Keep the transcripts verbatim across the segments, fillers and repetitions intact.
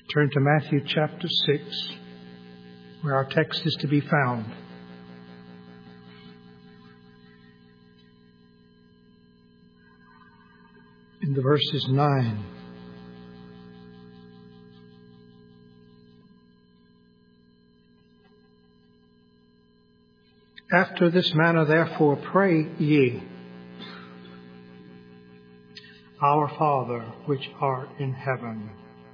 Turn to Matthew chapter six, where our text is to be found. In the verses nine. After this manner therefore pray ye, Our Father which art in heaven,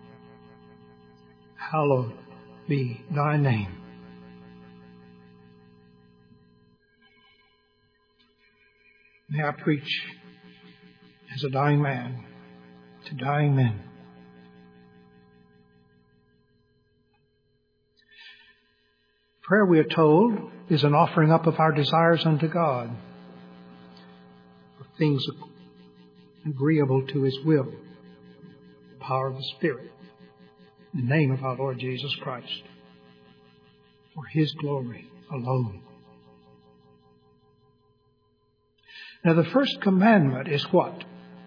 hallowed be thy name. May I preach as a dying man to dying men. Prayer, we are told, is an offering up of our desires unto God, of things agreeable to His will, the power of the Spirit, in the name of our Lord Jesus Christ, for His glory alone. Now, the first commandment is what?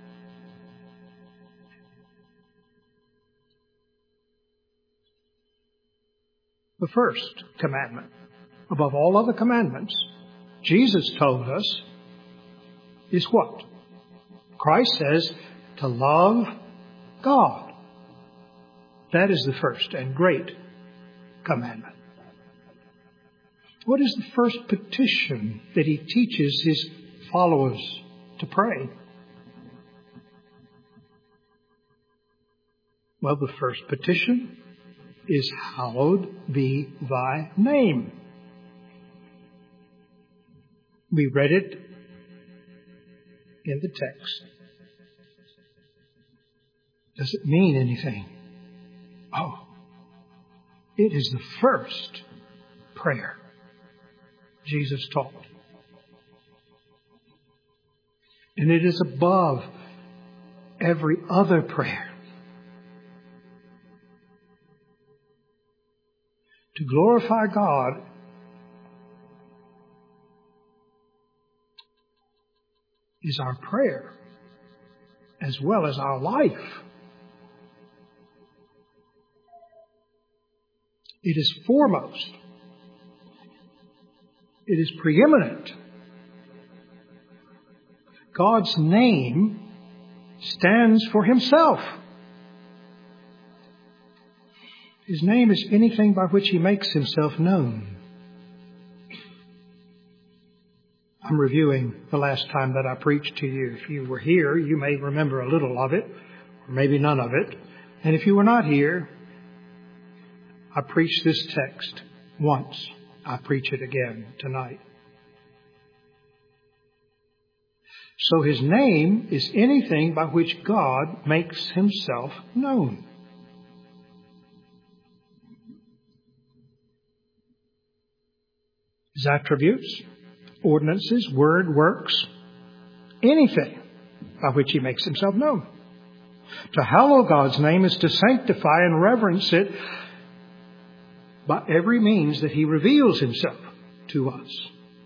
The first commandment, above all other commandments, Jesus told us, is what? Christ says to love God. That is the first and great commandment. What is the first petition that He teaches His followers to pray? Well, the first petition is, hallowed be thy name. We read it in the text. Does it mean anything? Oh, it is the first prayer Jesus taught. And it is above every other prayer. To glorify God is our prayer as well as our life. It is foremost. It is preeminent. God's name stands for Himself. His name is anything by which He makes Himself known. I'm reviewing the last time that I preached to you. If you were here, you may remember a little of it, or maybe none of it. And if you were not here, I preached this text once. I preach it again tonight. So His name is anything by which God makes Himself known. His attributes, ordinances, word, works, anything by which He makes Himself known. To hallow God's name is to sanctify and reverence it by every means that He reveals Himself to us.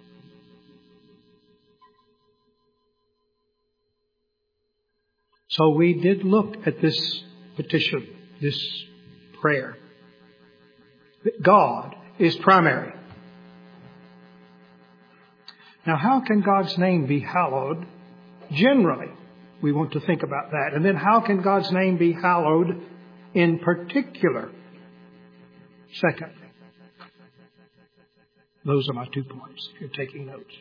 So we did look at this petition, this prayer, that God is primary. Now, how can God's name be hallowed? Generally, we want to think about that. And then how can God's name be hallowed in particular? Secondly, those are my two points if you're taking notes.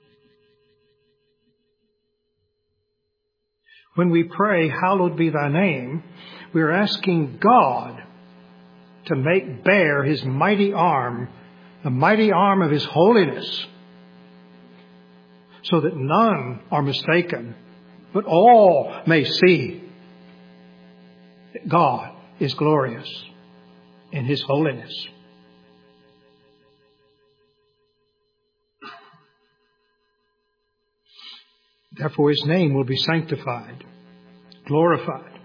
When we pray, hallowed be thy name, we're asking God to make bare His mighty arm, the mighty arm of His holiness, so that none are mistaken, but all may see that God is glorious in His holiness. Therefore, His name will be sanctified, glorified.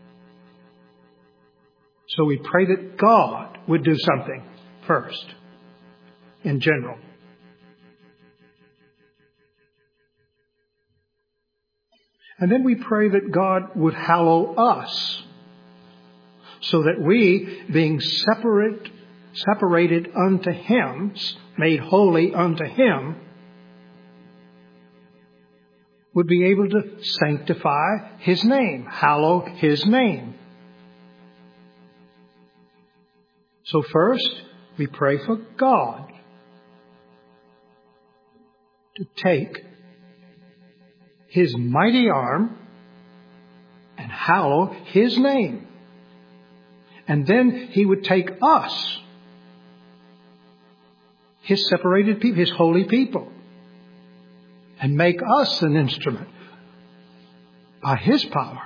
So we pray that God would do something first, in general. And then we pray that God would hallow us so that we, being separate, separated unto Him, made holy unto Him, would be able to sanctify His name, hallow His name. So first, we pray for God to take His mighty arm and hallow His name. And then He would take us, His separated people, His holy people, and make us an instrument by His power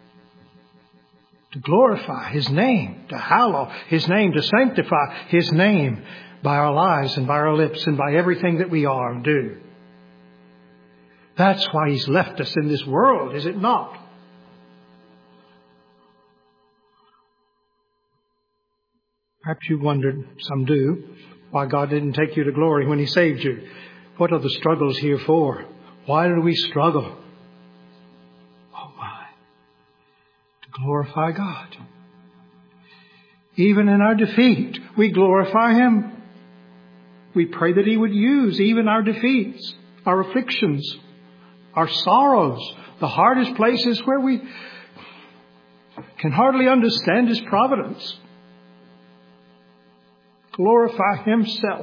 to glorify His name, to hallow His name, to sanctify His name by our lives and by our lips and by everything that we are and do. That's why He's left us in this world, is it not? Perhaps you wondered, some do, why God didn't take you to glory when He saved you. What are the struggles here for? Why do we struggle? Oh my. To glorify God. Even in our defeat, we glorify Him. We pray that He would use even our defeats, our afflictions, our sorrows, the hardest places where we can hardly understand His providence. Glorify Himself.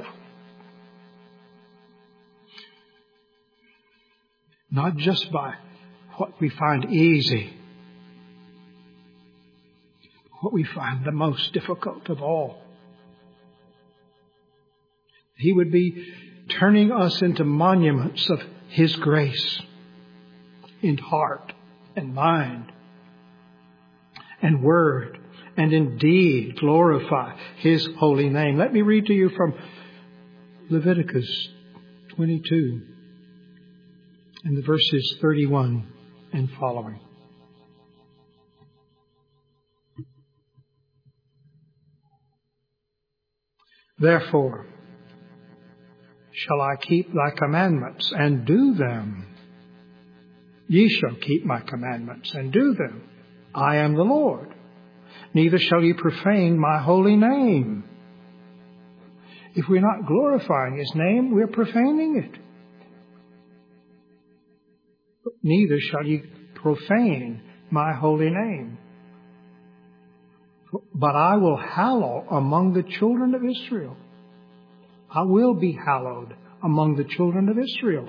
Not just by what we find easy, what we find the most difficult of all. He would be turning us into monuments of His grace in heart and mind and word, and indeed glorify His holy name. Let me read to you from Leviticus twenty-two and the verses thirty-one and following. Therefore shall I keep thy commandments and do them. Ye shall keep my commandments and do them. I am the Lord. Neither shall ye profane my holy name. If we're not glorifying His name, we're profaning it. Neither shall ye profane my holy name. But I will hallow among the children of Israel. I will be hallowed among the children of Israel.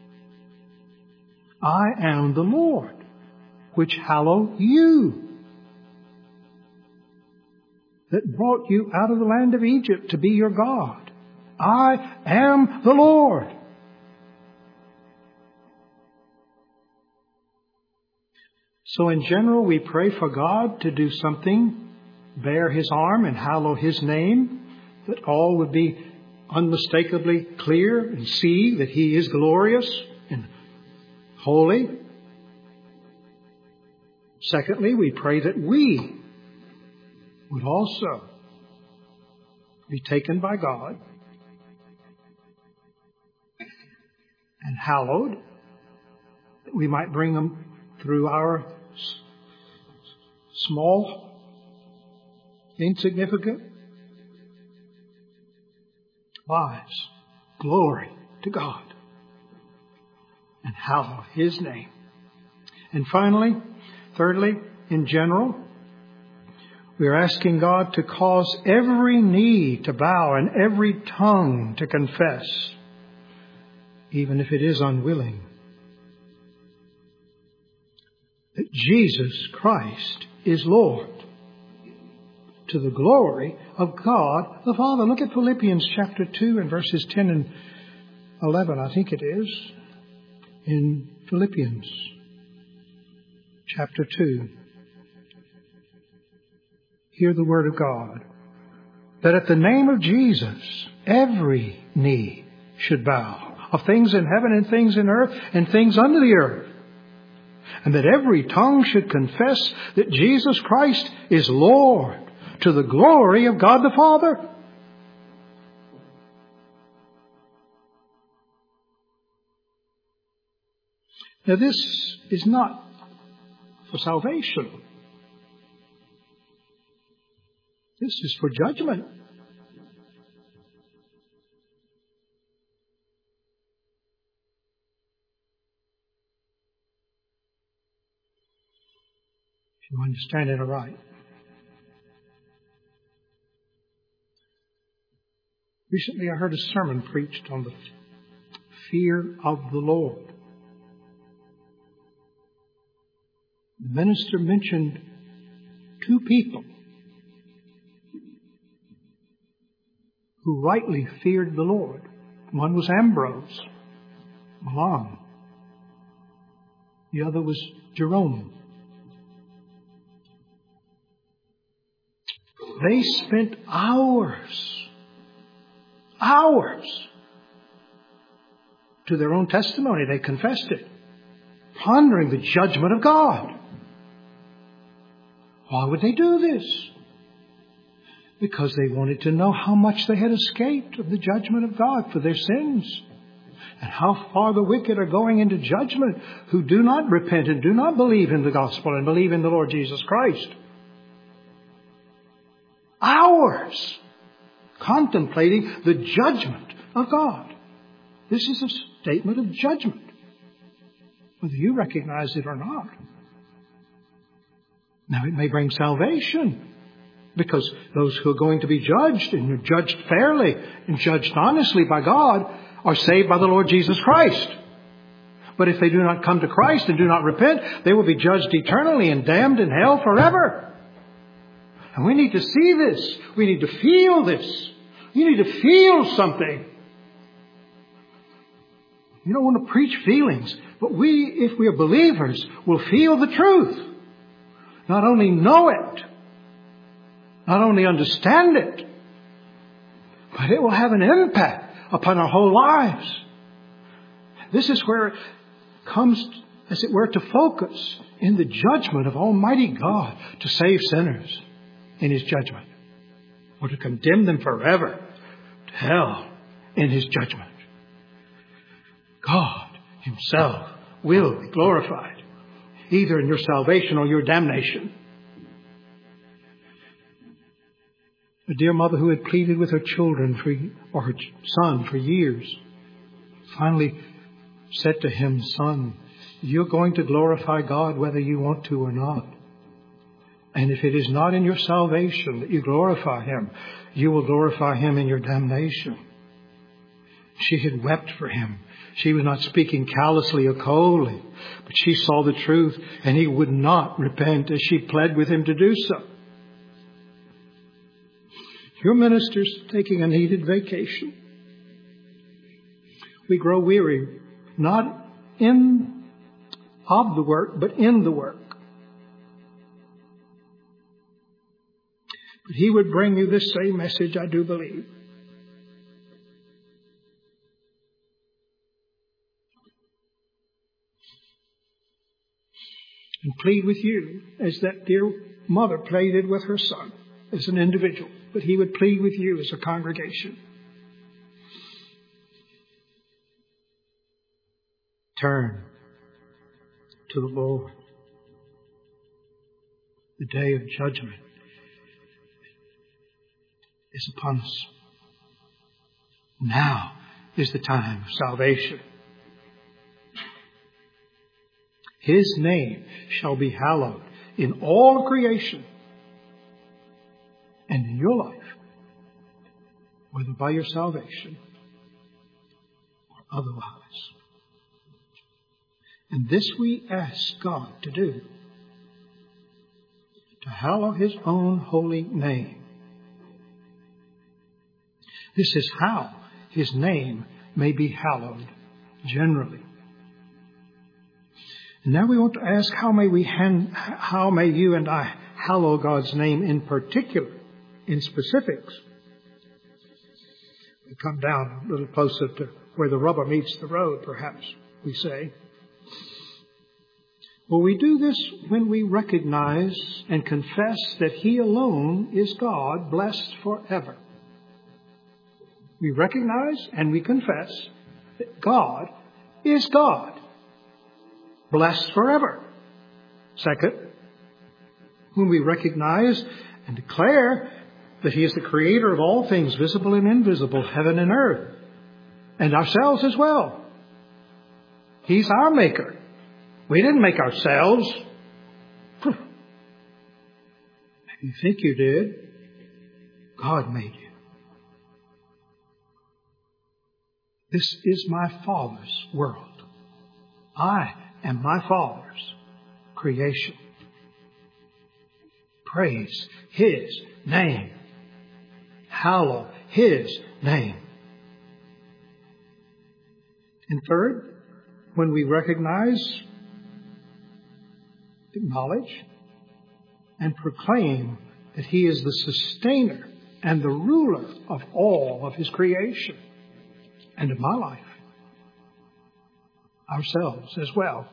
I am the Lord, which hallow you, that brought you out of the land of Egypt to be your God. I am the Lord. So in general, we pray for God to do something, bear His arm and hallow His name, that all would be unmistakably clear and see that He is glorious and holy. Secondly, we pray that we would also be taken by God and hallowed, that we might bring them through our small, insignificant lives. Glory to God. And hallow His name. And finally, thirdly, in general, we are asking God to cause every knee to bow and every tongue to confess, even if it is unwilling, that Jesus Christ is Lord, to the glory of God the Father. Look at Philippians chapter two and verses ten and eleven, I think it is. In Philippians chapter two. Hear the word of God. That at the name of Jesus, every knee should bow, of things in heaven and things in earth and things under the earth. And that every tongue should confess that Jesus Christ is Lord, to the glory of God the Father. Now this is not for salvation. This is for judgment. If you understand it aright. Recently I heard a sermon preached on the fear of the Lord. The minister mentioned two people who rightly feared the Lord. One was Ambrose, Milan. The other was Jerome. They spent hours, hours, to their own testimony. They confessed it, pondering the judgment of God. Why would they do this? Because they wanted to know how much they had escaped of the judgment of God for their sins, and how far the wicked are going into judgment who do not repent and do not believe in the gospel and believe in the Lord Jesus Christ. Hours contemplating the judgment of God. This is a statement of judgment, whether you recognize it or not. Now, it may bring salvation, because those who are going to be judged, and are judged fairly and judged honestly by God, are saved by the Lord Jesus Christ. But if they do not come to Christ and do not repent, they will be judged eternally and damned in hell forever. And we need to see this. We need to feel this. You need to feel something. You don't want to preach feelings, but we, if we are believers, will feel the truth. Not only know it, not only understand it, but it will have an impact upon our whole lives. This is where it comes, as it were, to focus in the judgment of Almighty God to save sinners in His judgment, or to condemn them forever to hell in His judgment. God Himself will be glorified, either in your salvation or your damnation. A dear mother who had pleaded with her children for, or her son for years finally said to him, "Son, you're going to glorify God whether you want to or not. And if it is not in your salvation that you glorify Him, you will glorify Him in your damnation." She had wept for him. She was not speaking callously or coldly, but she saw the truth, and he would not repent as she pled with him to do so. Your minister's taking a needed vacation. We grow weary, not in of the work, but in the work. But he would bring you this same message, I do believe. And plead with you as that dear mother pleaded with her son as an individual. But he would plead with you as a congregation. Turn to the Lord. The day of judgment is upon us. Now is the time of salvation. His name shall be hallowed in all creation and in your life, whether by your salvation or otherwise. And this we ask God to do, to hallow His own holy name. This is how His name may be hallowed generally. And now we want to ask, how may we, hand, how may you and I hallow God's name in particular, in specifics? We come down a little closer to where the rubber meets the road, perhaps, we say. Well, we do this when we recognize and confess that He alone is God, blessed forever. We recognize and we confess that God is God, blessed forever. Second, when we recognize and declare that He is the creator of all things, visible and invisible, heaven and earth, and ourselves as well. He's our maker. We didn't make ourselves. Maybe you think you did. God made you. This is my Father's world. I am my Father's creation. Praise His name. Hallow His name. And third, when we recognize, acknowledge, and proclaim that He is the sustainer and the ruler of all of His creation and of my life, ourselves as well.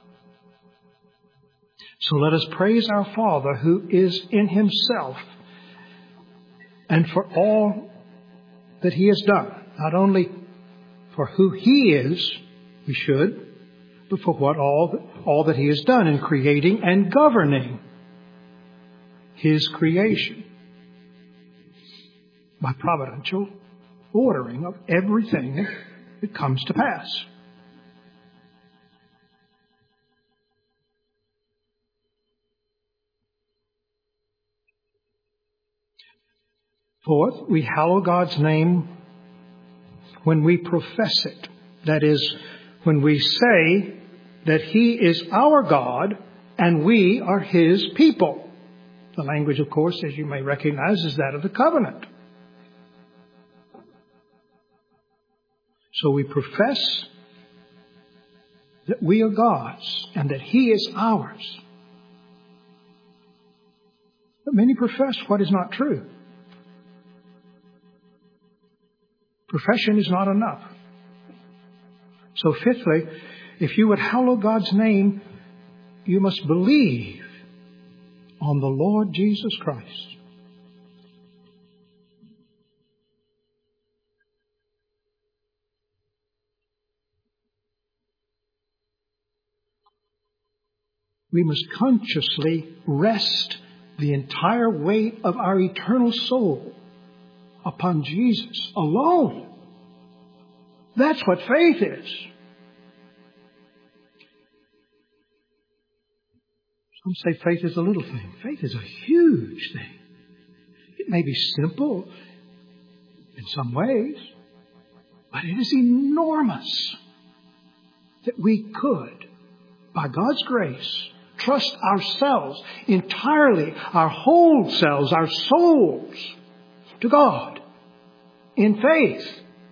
So let us praise our Father who is in Himself and for all that He has done. Not only for who He is, we should, but for what all, all that He has done in creating and governing His creation by providential ordering of everything that comes to pass. Fourth, we hallow God's name when we profess it. That is, when we say that He is our God and we are His people. The language, of course, as you may recognize, is that of the covenant. So we profess that we are God's and that He is ours. But many profess what is not true. Profession is not enough. So fifthly, if you would hallow God's name, you must believe on the Lord Jesus Christ. We must consciously rest the entire weight of our eternal soul upon Jesus alone. That's what faith is. Some say faith is a little thing. Faith is a huge thing. It may be simple in some ways, but it is enormous that we could, by God's grace, trust ourselves entirely, our whole selves, our souls, to God in faith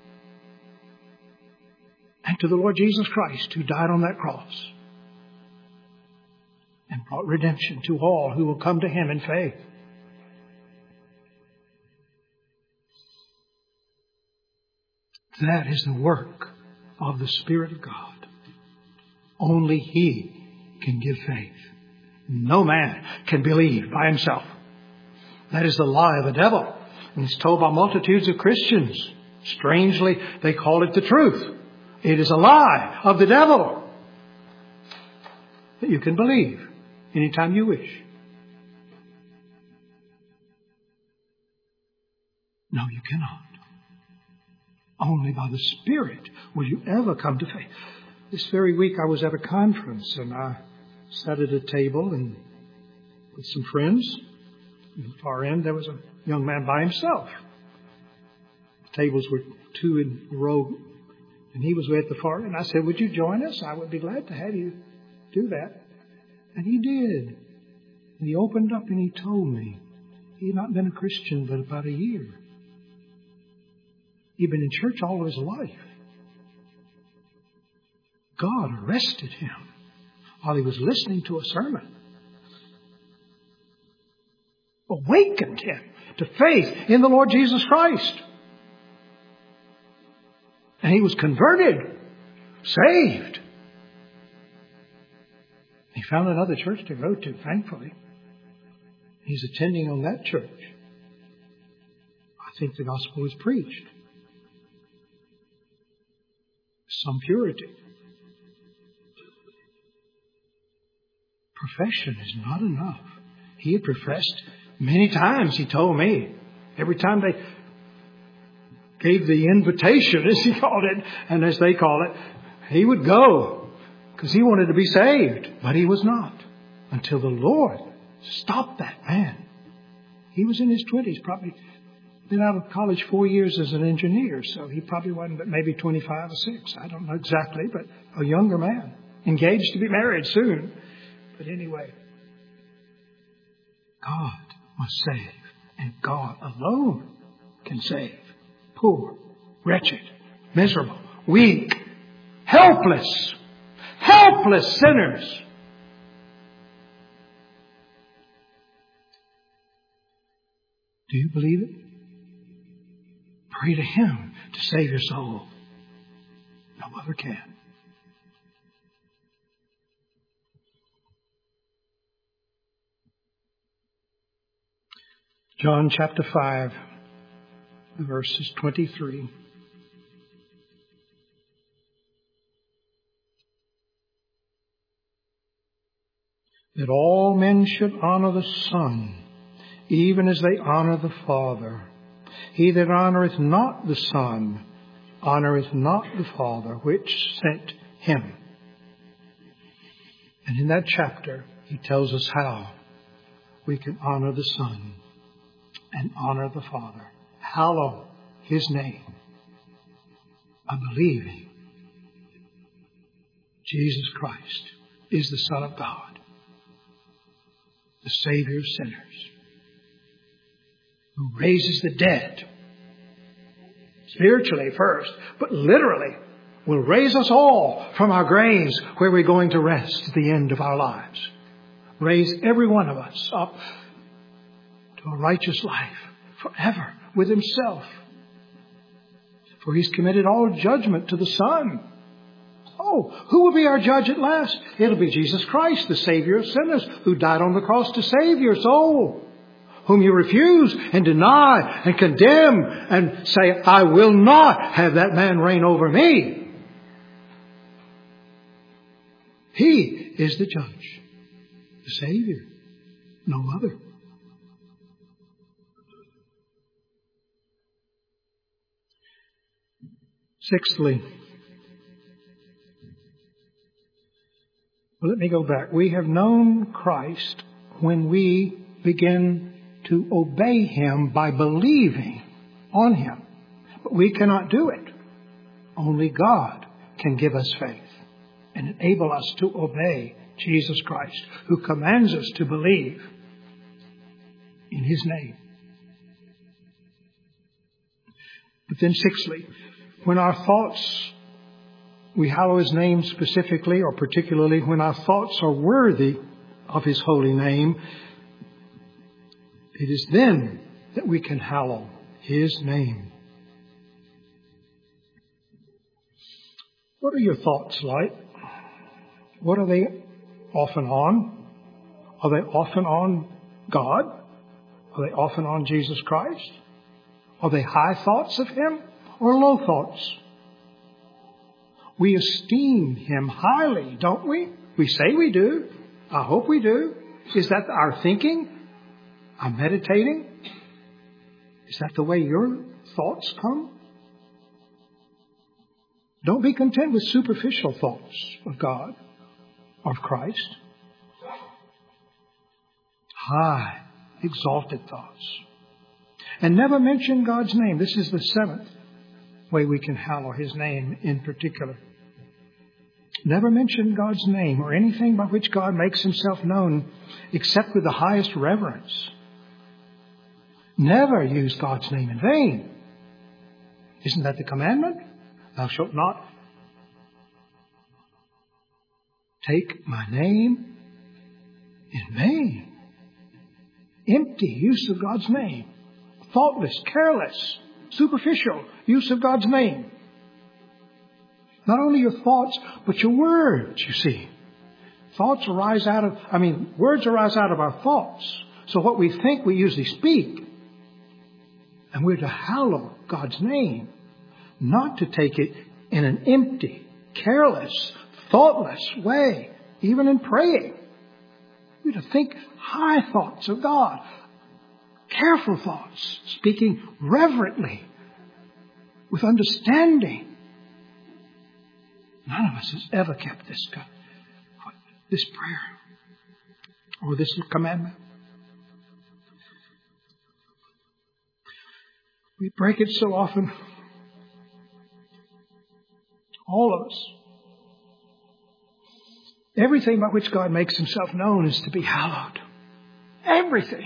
and to the Lord Jesus Christ who died on that cross and brought redemption to all who will come to Him in faith. That is the work of the Spirit of God. Only He can give faith. No man can believe by himself. That is the lie of the devil. And it's told by multitudes of Christians. Strangely, they call it the truth. It is a lie of the devil that you can believe anytime you wish. No, you cannot. Only by the Spirit will you ever come to faith. This very week I was at a conference and I sat at a table and with some friends. At the far end there was a young man by himself. The tables were two in a row and he was way at the far end. I said, would you join us? I would be glad to have you do that. And he did. And he opened up and he told me he had not been a Christian but about a year. He'd been in church all of his life. God arrested him while he was listening to a sermon. Awakened him to faith in the Lord Jesus Christ. And he was converted, saved. He found another church to go to, thankfully. He's attending on that church. I think the gospel is preached. Some purity. Profession is not enough. He had professed many times, he told me, Every time they gave the invitation, as he called it, and as they call it, he would go because he wanted to be saved. But he was not until the Lord stopped that man. He was in his twenties, probably been out of college four years as an engineer, so he probably wasn't but maybe twenty-five or six. I don't know exactly, but a younger man, engaged to be married soon. But anyway, God must save, and God alone can save. Poor, wretched, miserable, weak, helpless, helpless sinners. Do you believe it? Pray to Him to save your soul. No other can. John chapter five, verses twenty-three. That all men should honor the Son, even as they honor the Father. He that honoreth not the Son, honoreth not the Father which sent him. And in that chapter, he tells us how we can honor the Son and honor the Father. Hallow His name by believing Jesus Christ is the Son of God, the Savior of sinners, who raises the dead, spiritually first, but literally will raise us all from our graves where we're going to rest at the end of our lives. Raise every one of us up to a righteous life forever with Himself. For He's committed all judgment to the Son. Oh, who will be our judge at last? It'll be Jesus Christ, the Savior of sinners, who died on the cross to save your soul, whom you refuse and deny and condemn and say, I will not have that man reign over me. He is the judge, the Savior, no other. Sixthly, well, let me go back. We have known Christ when we begin to obey Him by believing on Him. But we cannot do it. Only God can give us faith and enable us to obey Jesus Christ, who commands us to believe in His name. But then sixthly, when our thoughts, we hallow His name specifically or particularly when our thoughts are worthy of His holy name, it is then that we can hallow His name. What are your thoughts like? What are they often on? Are they often on God? Are they often on Jesus Christ? Are they high thoughts of Him or low thoughts? We esteem Him highly, don't we? We say we do. I hope we do. Is that our thinking? Our meditating? Is that the way your thoughts come? Don't be content with superficial thoughts of God, of Christ. High, exalted thoughts. And never mention God's name. This is the seventh way we can hallow His name in particular. Never mention God's name or anything by which God makes Himself known except with the highest reverence. Never use God's name in vain. Isn't that the commandment? Thou shalt not take my name in vain. Empty use of God's name. Thoughtless, careless, superficial use of God's name. Not only your thoughts, but your words, you see. Thoughts arise out of, I mean, words arise out of our thoughts. So what we think, we usually speak. And we're to hallow God's name, not to take it in an empty, careless, thoughtless way, even in praying. We're to think high thoughts of God, careful thoughts, speaking reverently, with understanding. None of us has ever kept this, this prayer or this commandment. We break it so often. All of us. Everything by which God makes himself known is to be hallowed. Everything.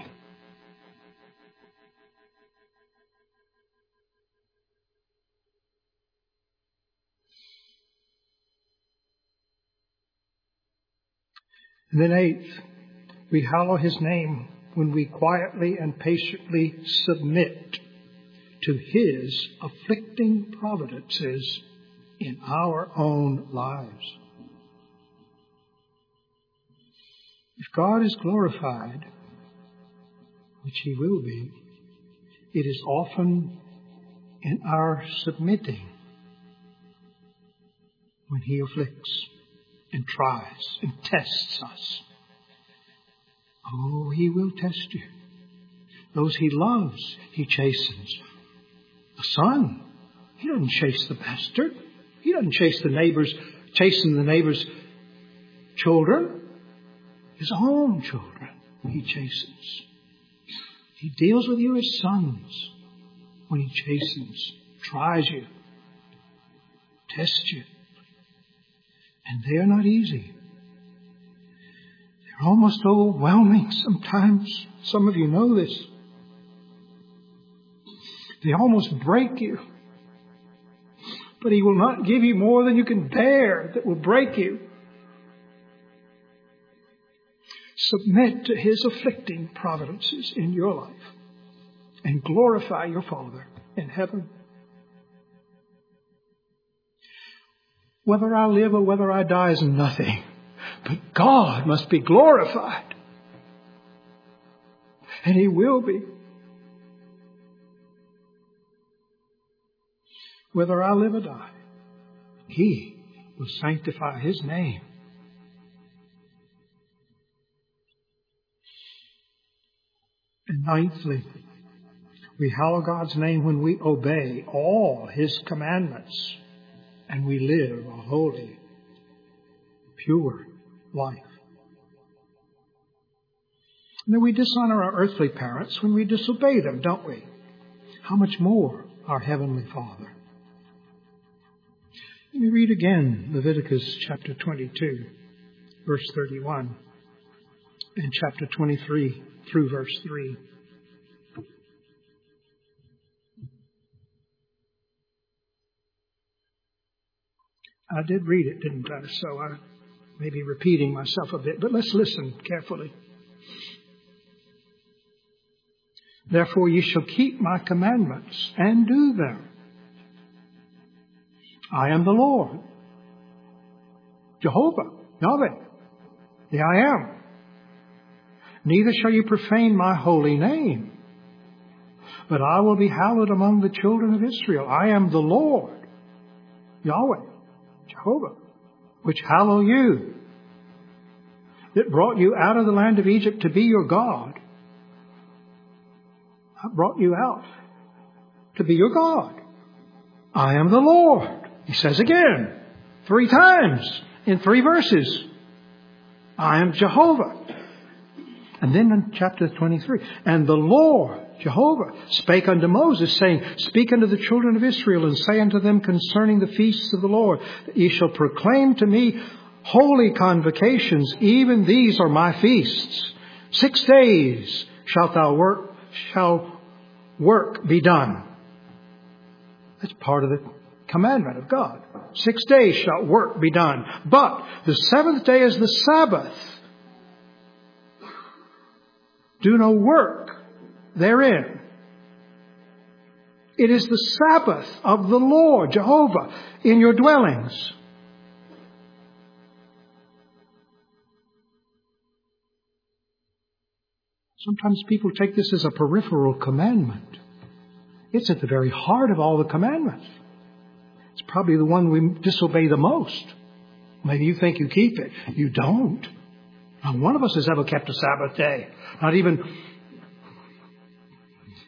And then eighth, we hallow his name when we quietly and patiently submit to his afflicting providences in our own lives. If God is glorified, which he will be, it is often in our submitting when he afflicts and tries and tests us. Oh, he will test you. Those he loves, he chastens. The son, he doesn't chase the bastard. He doesn't chase the neighbors, chasten the neighbor's children. His own children, he chastens. He deals with you as sons when he chastens, tries you, tests you. And they are not easy. They're almost overwhelming sometimes. Some of you know this. They almost break you. But he will not give you more than you can bear that will break you. Submit to his afflicting providences in your life and glorify your Father in heaven. Whether I live or whether I die is nothing, but God must be glorified. And he will be. Whether I live or die, he will sanctify his name. And ninthly, we hallow God's name when we obey all his commandments and we live a holy, pure life. And then we dishonor our earthly parents when we disobey them, don't we? How much more our Heavenly Father? Let me read again Leviticus chapter twenty-two, verse thirty-one, and chapter twenty-three through verse three. I did read it, didn't I? So I may be repeating myself a bit, but let's listen carefully. Therefore ye shall keep my commandments and do them. I am the Lord, Jehovah, Yahweh, the I am. Neither shall you profane my holy name, but I will be hallowed among the children of Israel. I am the Lord, Yahweh, Jehovah, which hallow you, that brought you out of the land of Egypt to be your God. I brought you out to be your God. I am the Lord. He says again, three times in three verses. I am Jehovah. And then in chapter twenty-three, and the Lord, Jehovah, spake unto Moses, saying, Speak unto the children of Israel, and say unto them concerning the feasts of the Lord, that ye shall proclaim to me holy convocations, even these are my feasts. Six days shalt thou work, shall work be done. That's part of the commandment of God. Six days shall work be done. But the seventh day is the Sabbath. Do no work therein. It is the Sabbath of the Lord, Jehovah, in your dwellings. Sometimes people take this as a peripheral commandment. It's at the very heart of all the commandments. It's probably the one we disobey the most. Maybe you think you keep it. You don't. Not one of us has ever kept a Sabbath day. Not even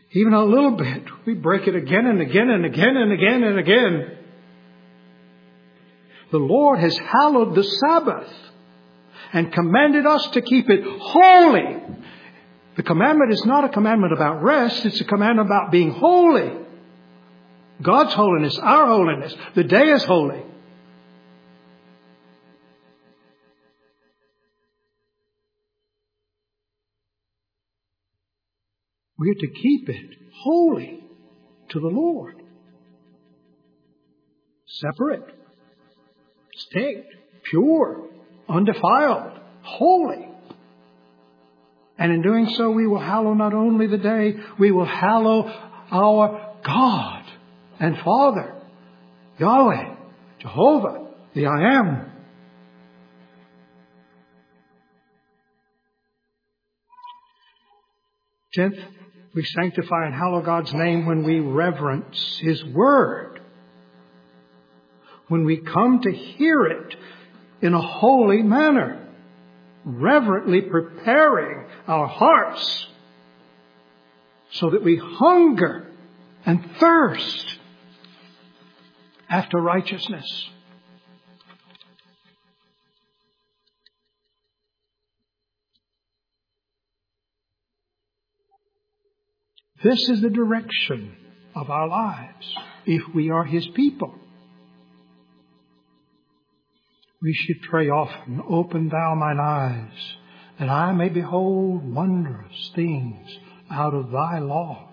even a little bit, we break it again and again and again and again and again. The Lord has hallowed the Sabbath and commanded us to keep it holy. The commandment is not a commandment about rest. It's a commandment about being holy. God's holiness, our holiness. The day is holy. We are to keep it holy to the Lord. Separate, distinct, pure, undefiled, holy. And in doing so, we will hallow not only the day, we will hallow our God and Father, Yahweh, Jehovah, the I Am. Tenth, we sanctify and hallow God's name when we reverence His Word. When we come to hear it in a holy manner, reverently preparing our hearts so that we hunger and thirst after righteousness. This is the direction of our lives if we are His people. We should pray often, open thou mine eyes, that I may behold wondrous things out of thy law.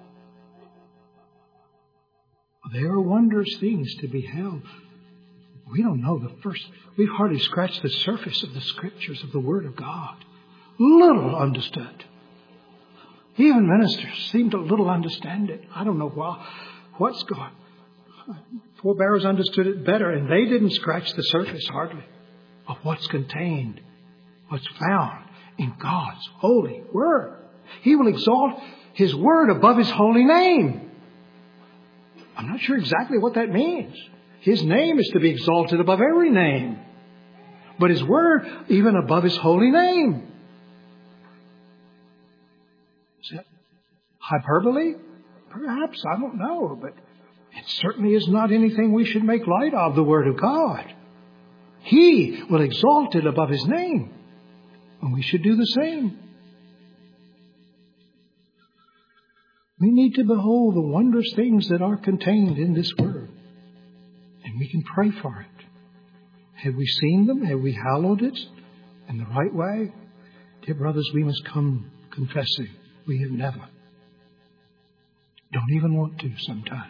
There are wondrous things to be held. We don't know the first. We've hardly scratched the surface of the Scriptures of the Word of God. Little understood. Even ministers seem to little understand it. I don't know why. What's going on? Forebearers understood it better, and they didn't scratch the surface hardly of what's contained, what's found in God's holy Word. He will exalt His Word above His holy name. I'm not sure exactly what that means. His name is to be exalted above every name, but His Word even above His holy name. Is that hyperbole? Perhaps, I don't know, but it certainly is not anything we should make light of, the Word of God. He will exalt it above His name, and we should do the same. We need to behold the wondrous things that are contained in this Word, and we can pray for it. Have we seen them? Have we hallowed it in the right way? Dear brothers, we must come confessing we have never. Don't even want to sometime.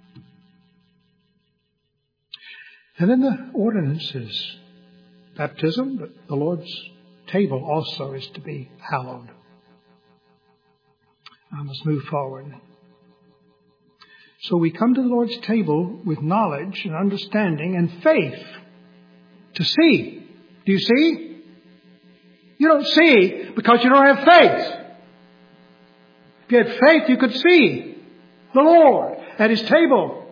And then the ordinances. Baptism, but the Lord's table also is to be hallowed. I must move forward. So we come to the Lord's table with knowledge and understanding and faith to see. Do you see? You don't see because you don't have faith. If you had faith, you could see the Lord at His table.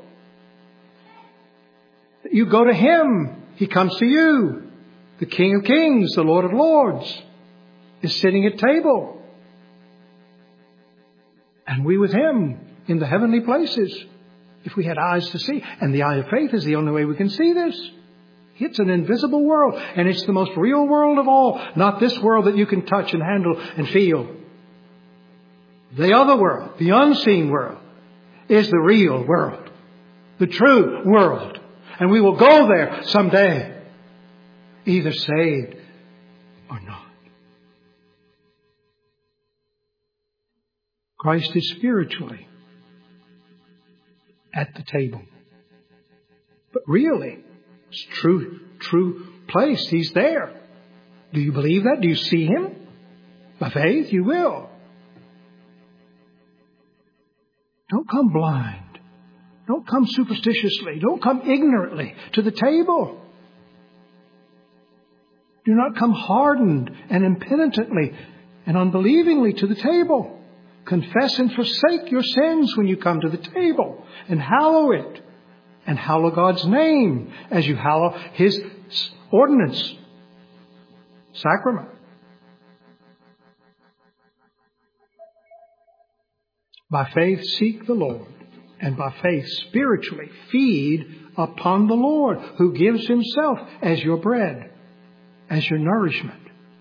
You go to Him. He comes to you. The King of Kings, the Lord of Lords, is sitting at table. And we with Him in the heavenly places, if we had eyes to see. And the eye of faith is the only way we can see this. It's an invisible world, and it's the most real world of all. Not this world that you can touch and handle and feel. The other world, the unseen world, is the real world, the true world. And we will go there someday, either saved or not. Christ is spiritually at the table. But really, it's true, true place. He's there. Do you believe that? Do you see Him? By faith, you will. Don't come blind. Don't come superstitiously. Don't come ignorantly to the table. Do not come hardened and impenitently and unbelievingly to the table. Confess and forsake your sins when you come to the table and hallow it. And hallow God's name as you hallow His ordinance, sacrament. By faith seek the Lord, and by faith spiritually feed upon the Lord, who gives himself as your bread, as your nourishment.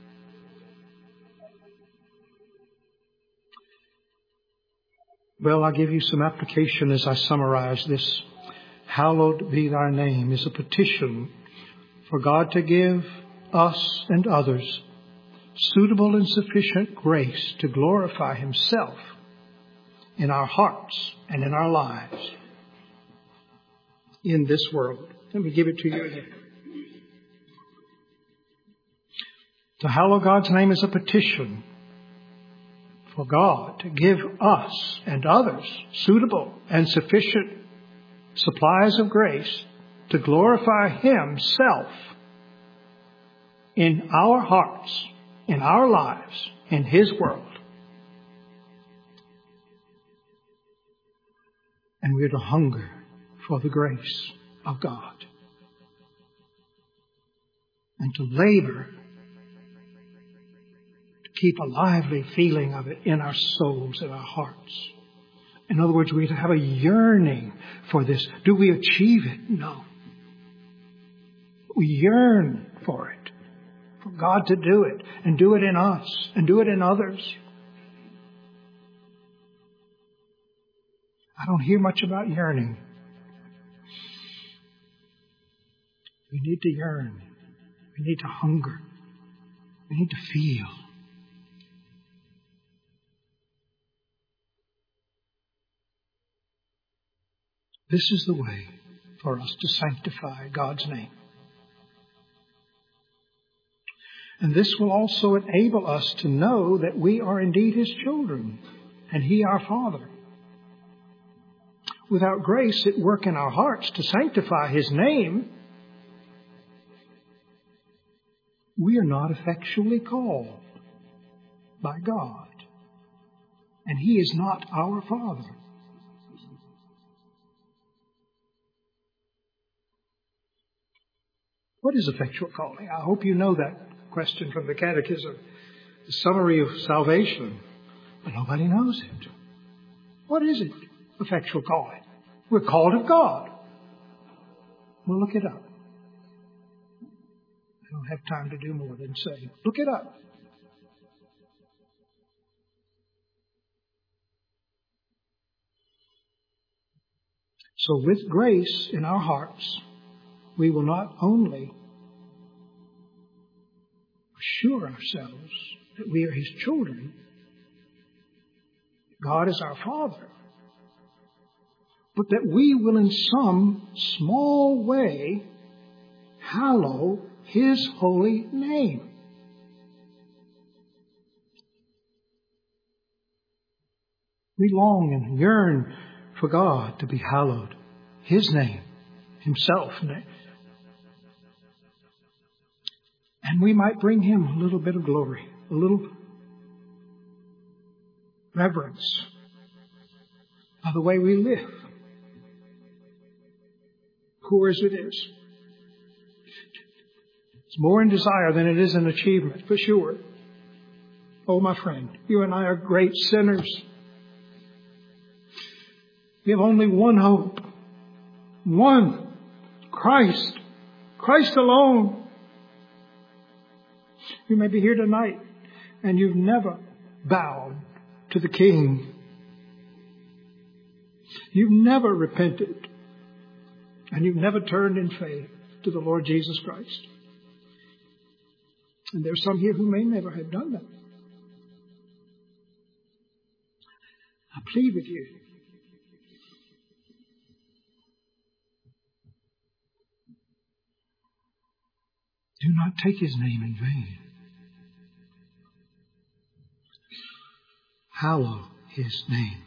Well, I'll give you some application as I summarize this. Hallowed be thy name is a petition for God to give us and others suitable and sufficient grace to glorify himself in our hearts and in our lives in this world. Let me give it to you again. To hallow God's name is a petition for God to give us and others suitable and sufficient supplies of grace to glorify himself in our hearts, in our lives, in his world. And we are to hunger for the grace of God and to labor to keep a lively feeling of it in our souls, in our hearts. In other words, we have a yearning for this. Do we achieve it? No. We yearn for it, for God to do it, and do it in us, and do it in others. I don't hear much about yearning. We need to yearn. We need to hunger. We need to feel. This is the way for us to sanctify God's name. And this will also enable us to know that we are indeed his children and he our Father. Without grace at work in our hearts to sanctify his name, we are not effectually called by God. And he is not our Father. What is effectual calling? I hope you know that question from the Catechism. The summary of salvation. But nobody knows it. What is it? Effectual calling. We're called of God. Well, look it up. I don't have time to do more than say, look it up. So with grace in our hearts, we will not only assure ourselves that we are his children, God is our Father, but that we will in some small way hallow his holy name. We long and yearn for God to be hallowed, his name, himself. And we might bring him a little bit of glory, a little reverence by the way we live, poor as it is. It's more in desire than it is in achievement, for sure. Oh, my friend, you and I are great sinners. We have only one hope. One. Christ. Christ alone. You may be here tonight and you've never bowed to the King. You've never repented and you've never turned in faith to the Lord Jesus Christ. And there's some here who may never have done that. I plead with you. Do not take his name in vain. Hallow his name.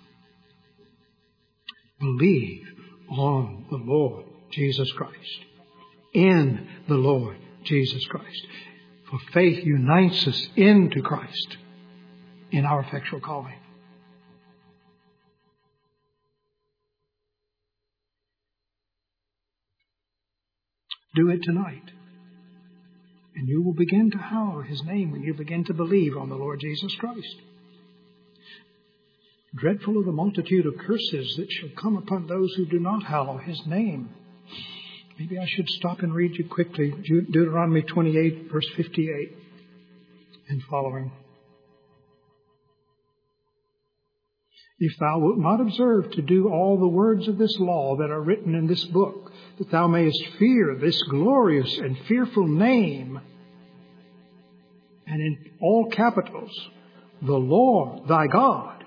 Believe on the Lord Jesus Christ. In the Lord Jesus Christ. For faith unites us into Christ in our effectual calling. Do it tonight. And you will begin to hallow his name when you begin to believe on the Lord Jesus Christ. Dreadful are the multitude of curses that shall come upon those who do not hallow his name. Maybe I should stop and read you quickly Deut- Deuteronomy twenty-eight, verse fifty-eight and following. If thou wilt not observe to do all the words of this law that are written in this book, that thou mayest fear this glorious and fearful name, and in all capitals, the Lord thy God,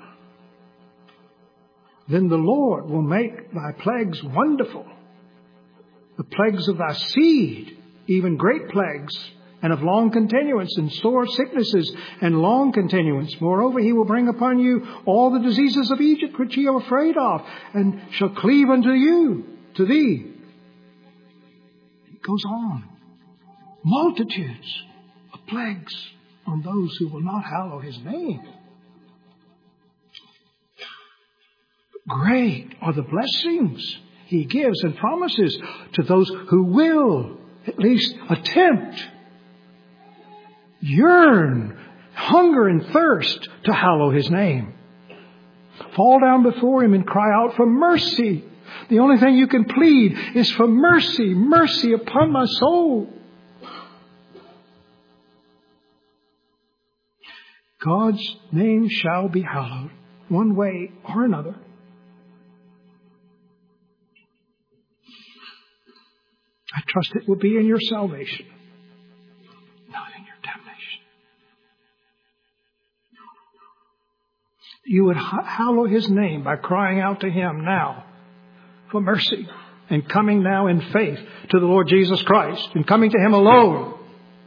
then the Lord will make thy plagues wonderful, the plagues of thy seed, even great plagues, and of long continuance, and sore sicknesses, and long continuance. Moreover, he will bring upon you all the diseases of Egypt, which ye are afraid of, and shall cleave unto you, to thee. It goes on. Multitudes of plagues on those who will not hallow his name. Great are the blessings he gives and promises to those who will at least attempt, yearn, hunger and thirst to hallow his name. Fall down before him and cry out for mercy. The only thing you can plead is for mercy, mercy upon my soul. God's name shall be hallowed one way or another. I trust it will be in your salvation, not in your damnation. You would hallow his name by crying out to him now for mercy and coming now in faith to the Lord Jesus Christ and coming to him alone.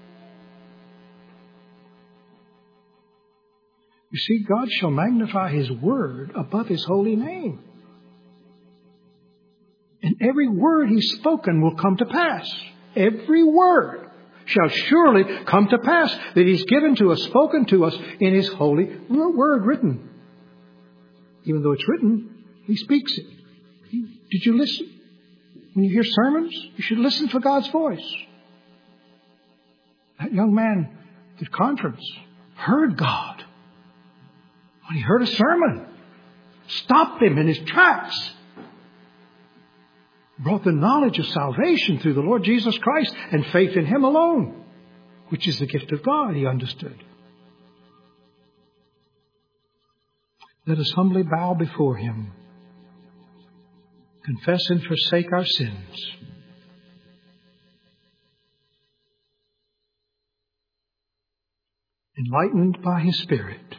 You see, God shall magnify his word above his holy name. And every word he's spoken will come to pass. Every word shall surely come to pass that he's given to us, spoken to us in his holy word written. Even though it's written, he speaks it. Did you listen? When you hear sermons, you should listen for God's voice. That young man at the conference heard God. When he heard a sermon, stopped him in his tracks. Brought the knowledge of salvation through the Lord Jesus Christ and faith in him alone, which is the gift of God, he understood. Let us humbly bow before him, confess and forsake our sins. Enlightened by his Spirit,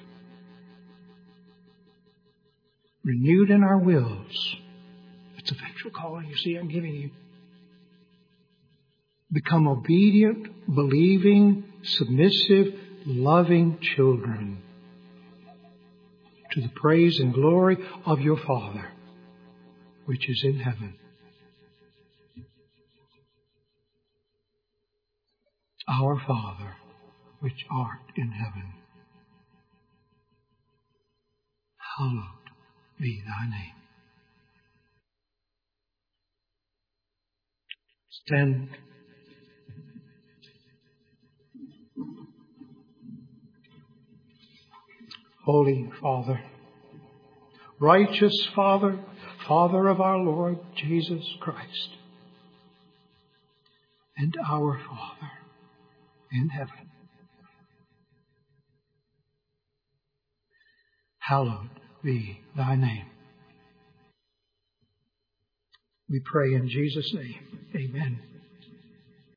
renewed in our wills. It's effectual calling, you see, I'm giving you. Become obedient, believing, submissive, loving children to the praise and glory of your Father, which is in heaven. Our Father, which art in heaven, hallowed be thy name. Stand. Holy Father, righteous Father, Father of our Lord Jesus Christ, and our Father in heaven, hallowed be thy name. We pray in Jesus' name. Amen.